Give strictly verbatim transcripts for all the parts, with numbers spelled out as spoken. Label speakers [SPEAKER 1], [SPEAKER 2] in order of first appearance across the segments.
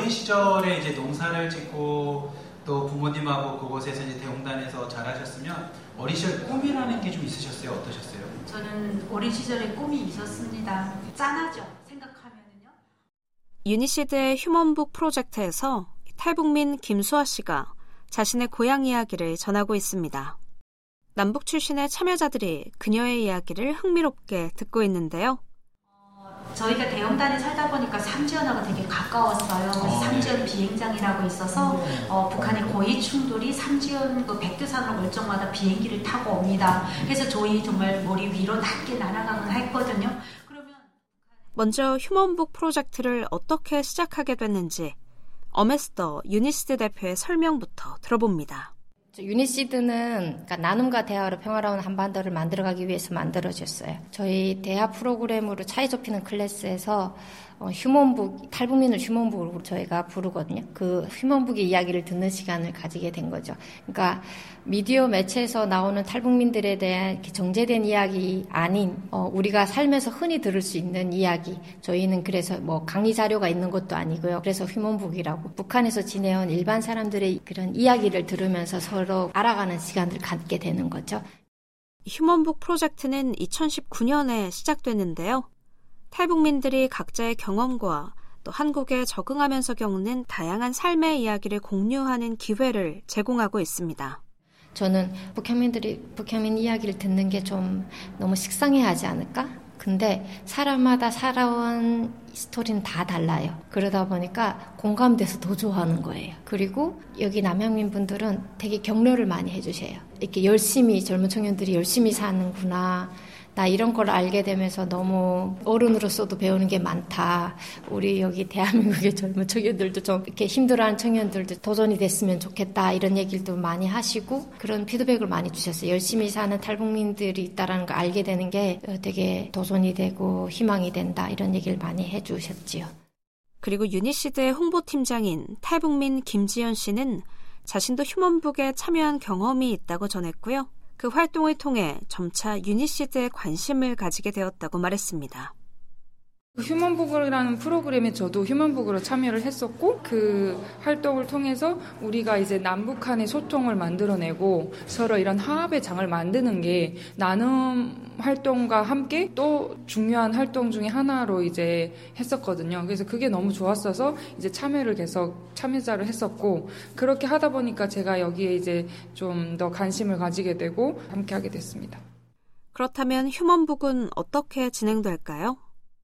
[SPEAKER 1] 어린 시절에 이제 농사를 짓고 또 부모님하고 그곳에서 이제 대홍단에서 자라셨으면 어린 시절 꿈이라는 게 좀 있으셨어요? 어떠셨어요?
[SPEAKER 2] 저는 어린 시절에 꿈이 있었습니다. 짠하죠? 생각하면은요.
[SPEAKER 3] 유니시드의 휴먼북 프로젝트에서 탈북민 김수아 씨가 자신의 고향 이야기를 전하고 있습니다. 남북 출신의 참여자들이 그녀의 이야기를 흥미롭게 듣고 있는데요.
[SPEAKER 2] 어, 저희가 대형단에 살다 보니까 삼지연하고 되게 가까웠어요. 어, 삼지연 네. 비행장이라고 있어서 어, 북한의 고위 충돌이 삼지연 그 백두산으로 올 적마다 비행기를 타고 옵니다. 그래서 저희 정말 머리 위로 낮게 날아가곤 했거든요. 그러면
[SPEAKER 3] 먼저 휴먼북 프로젝트를 어떻게 시작하게 됐는지 어메스더 유니시드 대표의 설명부터 들어봅니다.
[SPEAKER 4] 유니시드는 그러니까 나눔과 대화로 평화로운 한반도를 만들어가기 위해서 만들어졌어요. 저희 대화 프로그램으로 차이 좁히는 클래스에서 어, 휴먼북, 탈북민을 휴먼북으로 저희가 부르거든요. 그 휴먼북의 이야기를 듣는 시간을 가지게 된 거죠. 그러니까 미디어 매체에서 나오는 탈북민들에 대한 정제된 이야기 아닌 어, 우리가 살면서 흔히 들을 수 있는 이야기. 저희는 그래서 뭐 강의 자료가 있는 것도 아니고요. 그래서 휴먼북이라고 북한에서 지내온 일반 사람들의 그런 이야기를 들으면서 서로 알아가는 시간을 갖게 되는 거죠.
[SPEAKER 3] 휴먼북 프로젝트는 이천십구 년에 시작됐는데요. 탈북민들이 각자의 경험과 또 한국에 적응하면서 겪는 다양한 삶의 이야기를 공유하는 기회를 제공하고 있습니다.
[SPEAKER 4] 저는 북한민들이 북한민 이야기를 듣는 게 좀 너무 식상해하지 않을까? 근데 사람마다 살아온 스토리는 다 달라요. 그러다 보니까 공감돼서 더 좋아하는 거예요. 그리고 여기 남향민 분들은 되게 격려를 많이 해주세요. 이렇게 열심히 젊은 청년들이 열심히 사는구나. 나 이런 걸 알게 되면서 너무 어른으로서도 배우는 게 많다. 우리 여기 대한민국의 젊은 청년들도 좀 이렇게 힘들어하는 청년들도 도전이 됐으면 좋겠다. 이런 얘기도 많이 하시고 그런 피드백을 많이 주셨어요. 열심히 사는 탈북민들이 있다는 걸 알게 되는 게 되게 도전이 되고 희망이 된다. 이런 얘기를 많이 해주셨지요.
[SPEAKER 3] 그리고 유니시드의 홍보팀장인 탈북민 김지연 씨는 자신도 휴먼북에 참여한 경험이 있다고 전했고요. 그 활동을 통해 점차 유니시드에 관심을 가지게 되었다고 말했습니다.
[SPEAKER 5] 휴먼북이라는 프로그램에 저도 휴먼북으로 참여를 했었고 그 활동을 통해서 우리가 이제 남북한의 소통을 만들어내고 서로 이런 화합의 장을 만드는 게 나눔 활동과 함께 또 중요한 활동 중에 하나로 이제 했었거든요. 그래서 그게 너무 좋았어서 이제 참여를 계속 참여자를 했었고 그렇게 하다 보니까 제가 여기에 이제 좀 더 관심을 가지게 되고 함께 하게 됐습니다.
[SPEAKER 3] 그렇다면 휴먼북은 어떻게 진행될까요?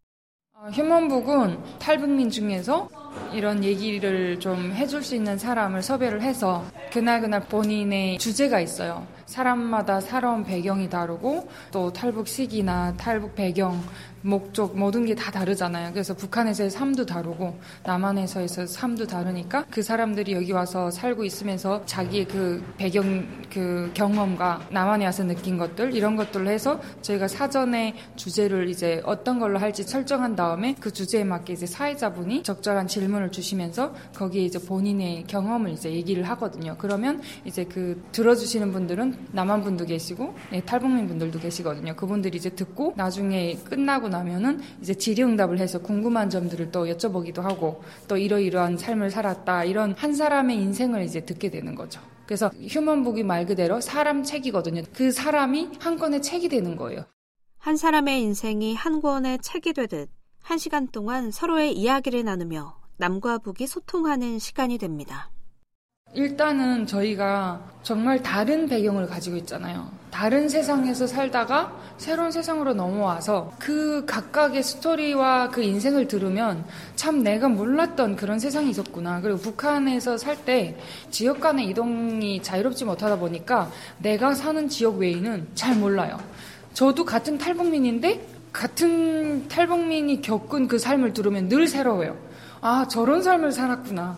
[SPEAKER 5] 휴먼북은 탈북민 중에서 이런 얘기를 좀 해줄 수 있는 사람을 섭외를 해서 그날그날 본인의 주제가 있어요. 사람마다 살아온 배경이 다르고 또 탈북 시기나 탈북 배경, 목적 모든 게 다 다르잖아요. 그래서 북한에서의 삶도 다르고 남한에서의 삶도 다르니까 그 사람들이 여기 와서 살고 있으면서 자기의 그 배경, 그 경험과 남한에 와서 느낀 것들 이런 것들로 해서 저희가 사전에 주제를 이제 어떤 걸로 할지 설정한 다음에 그 주제에 맞게 이제 사회자분이 적절한 질문을 주시면서 거기에 이제 본인의 경험을 이제 얘기를 하거든요. 그러면 이제 그 들어주시는 분들은 남한 분도 계시고 네, 탈북민 분들도 계시거든요. 그분들이 이제 듣고 나중에 끝나고 나면은 이제 질의응답을 해서 궁금한 점들을 또 여쭤보기도 하고 또 이러이러한 삶을 살았다 이런 한 사람의 인생을 이제 듣게 되는 거죠. 그래서 휴먼북이 말 그대로 사람 책이거든요. 그 사람이 한 권의 책이 되는 거예요.
[SPEAKER 3] 한 사람의 인생이 한 권의 책이 되듯 한 시간 동안 서로의 이야기를 나누며 남과 북이 소통하는 시간이 됩니다.
[SPEAKER 5] 일단은 저희가 정말 다른 배경을 가지고 있잖아요. 다른 세상에서 살다가 새로운 세상으로 넘어와서 그 각각의 스토리와 그 인생을 들으면 참 내가 몰랐던 그런 세상이 있었구나. 그리고 북한에서 살 때 지역 간의 이동이 자유롭지 못하다 보니까 내가 사는 지역 외에는 잘 몰라요. 저도 같은 탈북민인데 같은 탈북민이 겪은 그 삶을 들으면 늘 새로워요. 아, 저런 삶을 살았구나.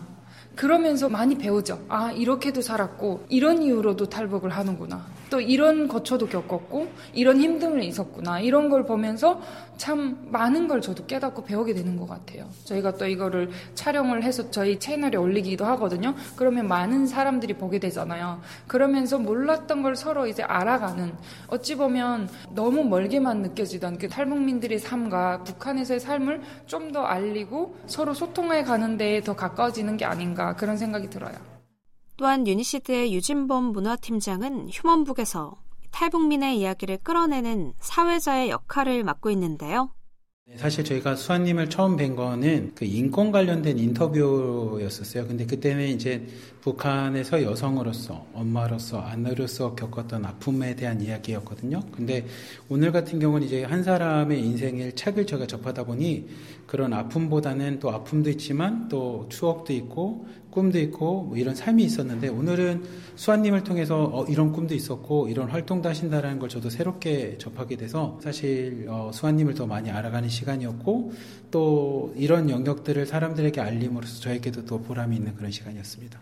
[SPEAKER 5] 그러면서 많이 배우죠. 아, 이렇게도 살았고 이런 이유로도 탈북을 하는구나. 또 이런 거쳐도 겪었고 이런 힘듦이 있었구나. 이런 걸 보면서 참 많은 걸 저도 깨닫고 배우게 되는 것 같아요. 저희가 또 이거를 촬영을 해서 저희 채널에 올리기도 하거든요. 그러면 많은 사람들이 보게 되잖아요. 그러면서 몰랐던 걸 서로 이제 알아가는, 어찌 보면 너무 멀게만 느껴지던 그 탈북민들의 삶과 북한에서의 삶을 좀 더 알리고 서로 소통해 가는 데에 더 가까워지는 게 아닌가, 그런 생각이 들어요.
[SPEAKER 3] 또한 유니시드의 유진범 문화팀장은 휴먼북에서 탈북민의 이야기를 끌어내는 사회자의 역할을 맡고 있는데요.
[SPEAKER 1] 사실 저희가 수아님을 처음 뵌 거는 그 인권 관련된 인터뷰였었어요. 근데 그때는 이제 북한에서 여성으로서, 엄마로서, 아내로서 겪었던 아픔에 대한 이야기였거든요. 근데 오늘 같은 경우는 이제 한 사람의 인생의 책을 제가 접하다 보니 그런 아픔보다는 또 아픔도 있지만 또 추억도 있고 꿈도 있고 뭐 이런 삶이 있었는데, 오늘은 수아님을 통해서 어, 이런 꿈도 있었고 이런 활동도 하신다라는 걸 저도 새롭게 접하게 돼서 사실 어, 수아님을 더 많이 알아가는 시간이었고, 또 이런 영역들을 사람들에게 알림으로써 저에게도 더 보람이 있는 그런 시간이었습니다.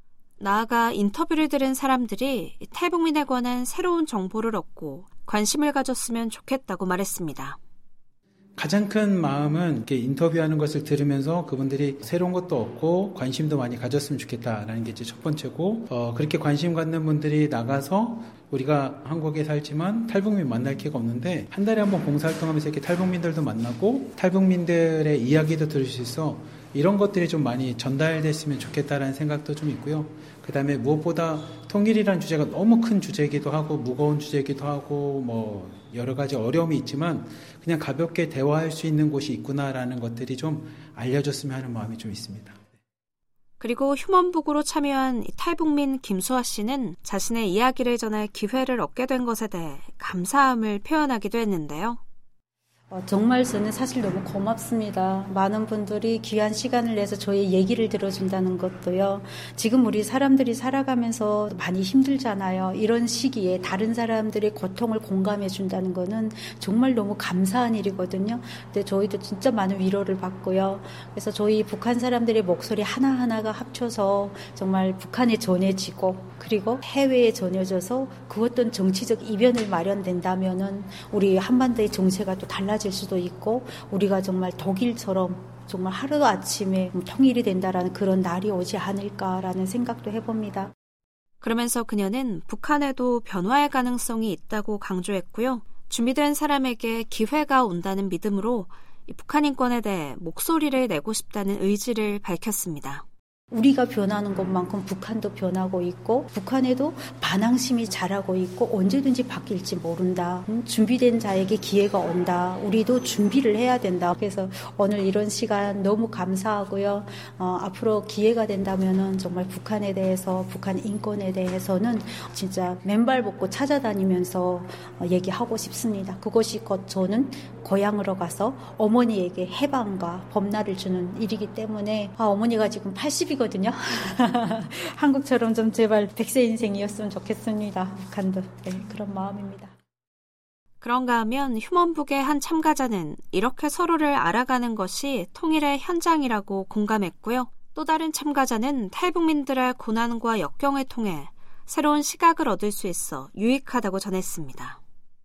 [SPEAKER 3] 나아가 인터뷰를 들은 사람들이 탈북민에 관한 새로운 정보를 얻고 관심을 가졌으면 좋겠다고 말했습니다.
[SPEAKER 1] 가장 큰 마음은 이렇게 인터뷰하는 것을 들으면서 그분들이 새로운 것도 얻고 관심도 많이 가졌으면 좋겠다라는 게 이제 첫 번째고, 어, 그렇게 관심 갖는 분들이 나가서 우리가 한국에 살지만 탈북민 만날 기회가 없는데 한 달에 한 번 봉사활동하면서 이렇게 탈북민들도 만나고 탈북민들의 이야기도 들을 수 있어 이런 것들이 좀 많이 전달됐으면 좋겠다라는 생각도 좀 있고요. 그 다음에 무엇보다 통일이라는 주제가 너무 큰 주제이기도 하고 무거운 주제이기도 하고 뭐 여러 가지 어려움이 있지만 그냥 가볍게 대화할 수 있는 곳이 있구나라는 것들이 좀 알려졌으면 하는 마음이 좀 있습니다.
[SPEAKER 3] 그리고 휴먼북으로 참여한 탈북민 김수아 씨는 자신의 이야기를 전할 기회를 얻게 된 것에 대해 감사함을 표현하기도 했는데요.
[SPEAKER 6] 어, 정말 저는 사실 너무 고맙습니다. 많은 분들이 귀한 시간을 내서 저의 얘기를 들어준다는 것도요. 지금 우리 사람들이 살아가면서 많이 힘들잖아요. 이런 시기에 다른 사람들의 고통을 공감해 준다는 거는 정말 너무 감사한 일이거든요. 근데 저희도 진짜 많은 위로를 받고요. 그래서 저희 북한 사람들의 목소리 하나하나가 합쳐서 정말 북한에 전해지고 그리고 해외에 전해져서 그 어떤 정치적 이변을 마련된다면은 우리 한반도의 정세가 또 달라 질 수도 있고 우리가 정말 독일처럼 정말 하루아침에 통일이 된다라는 그런 날이 오지 않을까라는 생각도 해봅니다.
[SPEAKER 3] 그러면서 그녀는 북한에도 변화의 가능성이 있다고 강조했고요. 준비된 사람에게 기회가 온다는 믿음으로 북한 인권에 대해 목소리를 내고 싶다는 의지를 밝혔습니다.
[SPEAKER 6] 우리가 변하는 것만큼 북한도 변하고 있고 북한에도 반항심이 자라고 있고 언제든지 바뀔지 모른다. 준비된 자에게 기회가 온다. 우리도 준비를 해야 된다. 그래서 오늘 이런 시간 너무 감사하고요. 어, 앞으로 기회가 된다면은 정말 북한에 대해서 북한 인권에 대해서는 진짜 맨발 벗고 찾아다니면서 어, 얘기하고 싶습니다. 그것이 곧 저는 고향으로 가서 어머니에게 해방과 봄날을 주는 일이기 때문에 아, 어머니가 지금 팔십이거든요. 한국처럼 좀 제발 백 세 인생이었으면 좋겠습니다. 북한도. 네, 그런 마음입니다.
[SPEAKER 3] 그런가 하면 휴먼북의 한 참가자는 이렇게 서로를 알아가는 것이 통일의 현장이라고 공감했고요. 또 다른 참가자는 탈북민들의 고난과 역경을 통해 새로운 시각을 얻을 수 있어 유익하다고 전했습니다.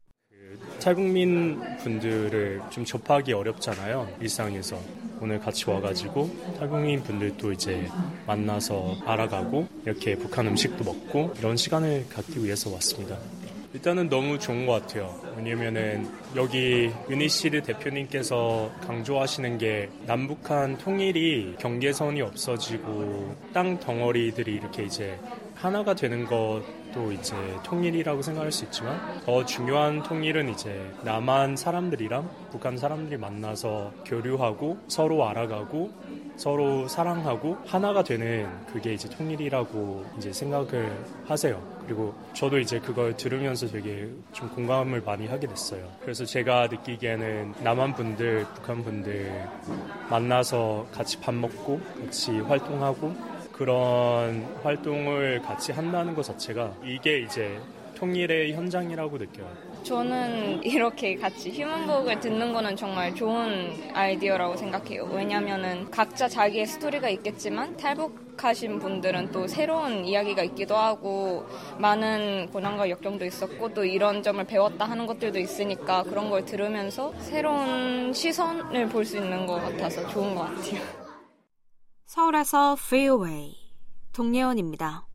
[SPEAKER 7] 탈북민 분들을 좀 접하기 어렵잖아요. 일상에서. 오늘 같이 와가지고 탈북민 분들도 이제 만나서 알아가고 이렇게 북한 음식도 먹고 이런 시간을 갖기 위해서 왔습니다. 일단은 너무 좋은 것 같아요. 왜냐면은 여기 유니시드 대표님께서 강조하시는 게 남북한 통일이 경계선이 없어지고 땅 덩어리들이 이렇게 이제 하나가 되는 것도 이제 통일이라고 생각할 수 있지만 더 중요한 통일은 이제 남한 사람들이랑 북한 사람들이 만나서 교류하고 서로 알아가고 서로 사랑하고 하나가 되는 그게 이제 통일이라고 이제 생각을 하세요. 그리고 저도 이제 그걸 들으면서 되게 좀 공감을 많이 하게 됐어요. 그래서 제가 느끼기에는 남한 분들, 북한 분들 만나서 같이 밥 먹고 같이 활동하고 그런 활동을 같이 한다는 것 자체가 이게 이제 통일의 현장이라고 느껴요.
[SPEAKER 8] 저는 이렇게 같이 휴먼북을 듣는 거는 정말 좋은 아이디어라고 생각해요. 왜냐면은 각자 자기의 스토리가 있겠지만 탈북 탈북하신 분들은 또 새로운 이야기가 있기도 하고 많은 고난과 역경도 있었고 또 이런 점을 배웠다 하는 것들도 있으니까 그런 걸 들으면서 새로운 시선을 볼 수 있는 것 같아서 좋은 것 같아요.
[SPEAKER 3] 서울에서 Freeway 동예원입니다.